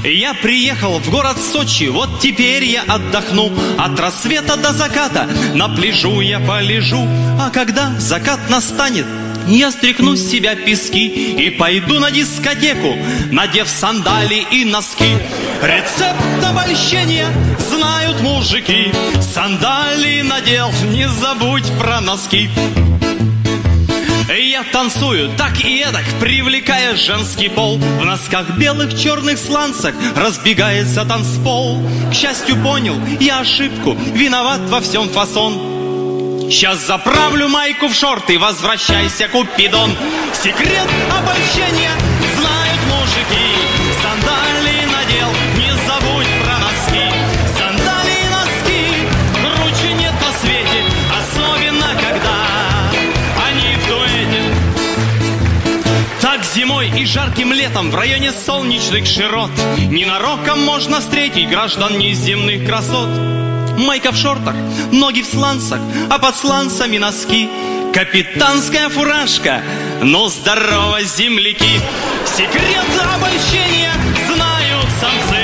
Я приехал в город Сочи, вот теперь я отдохну. От рассвета до заката на пляжу я полежу. А когда закат настанет, я стряхну с себя пески и пойду на дискотеку, надев сандали и носки. Рецепт обольщения знают мужики. Сандали надел, не забудь про носки. Я танцую так и эдак, привлекая женский пол. В носках белых черных сланцах разбегается танцпол. К счастью, понял я ошибку, виноват во всем фасон. Сейчас заправлю майку в шорты, возвращайся, Купидон. Секрет обольщения знают мужики. Сандали надел, не забудь про носки. Сандали и носки, круче нет на свете, особенно когда они в дуэте. Так зимой и жарким летом в районе солнечных широт ненароком можно встретить граждан неземных красот. Майка в шортах, ноги в сланцах, а под сланцами носки. Капитанская фуражка, ну здорово, земляки. Секрет обольщения знают самцы.